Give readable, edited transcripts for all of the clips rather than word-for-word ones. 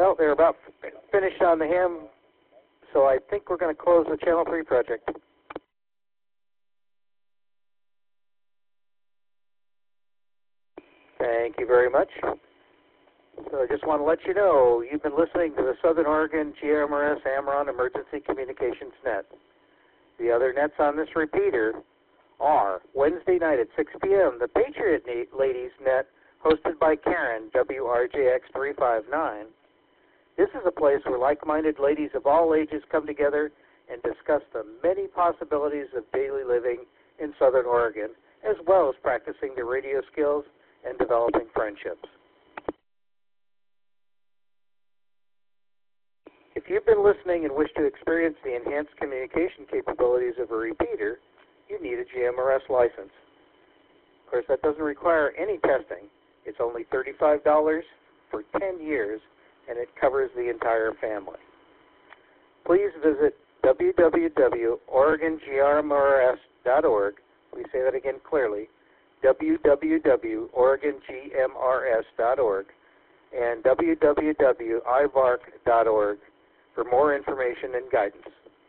Well, they're about finished on the ham, so I think we're going to close the Channel 3 project. Thank you very much. So I just want to let you know, you've been listening to the Southern Oregon GMRS AMRON Emergency Communications Net. The other nets on this repeater are Wednesday night at 6 p.m., the Patriot Ladies Net, hosted by Karen, WRJX359. This is a place where like-minded ladies of all ages come together and discuss the many possibilities of daily living in Southern Oregon, as well as practicing their radio skills and developing friendships. If you've been listening and wish to experience the enhanced communication capabilities of a repeater, you need a GMRS license. Of course, that doesn't require any testing. It's only $35 for 10 years, and it covers the entire family. Please visit www.oregongmrs.org. Please say that again clearly, www.oregongmrs.org and www.ivark.org for more information and guidance.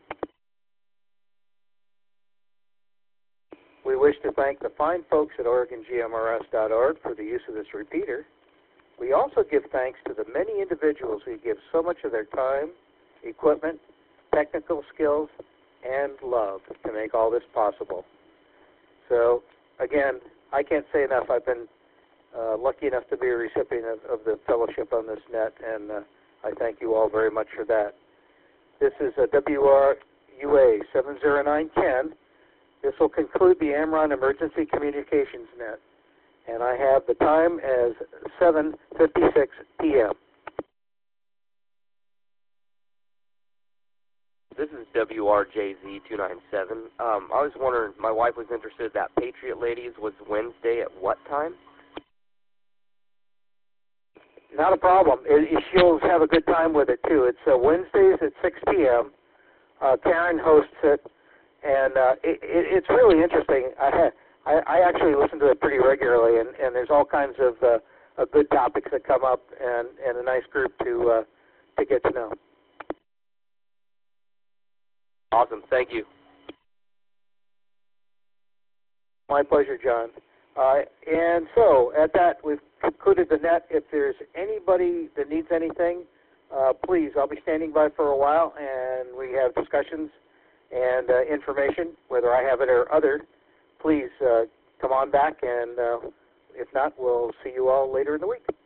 We wish to thank the fine folks at OregonGMRS.org for the use of this repeater. We also give thanks to the many individuals who give so much of their time, equipment, technical skills, and love to make all this possible. So, again, I can't say enough. I've been lucky enough to be a recipient of the fellowship on this net, and I thank you all very much for that. This is a WRUA 70910. This will conclude the AMRON Emergency Communications Net, and I have the time as 7:56 p.m. This is WRJZ297. I was wondering, my wife was interested, that Patriot Ladies was Wednesday at what time? Not a problem. She'll have a good time with it, too. It's Wednesdays at 6 p.m. Karen hosts it, and it's really interesting. I actually listen to it pretty regularly, and there's all kinds of good topics that come up, and a nice group to get to know. Awesome. Thank you. My pleasure, John. And so, at that, we've concluded the net. If there's anybody that needs anything, please, I'll be standing by for a while, and we have discussions and information, whether I have it or other. Please come on back, and if not, we'll see you all later in the week.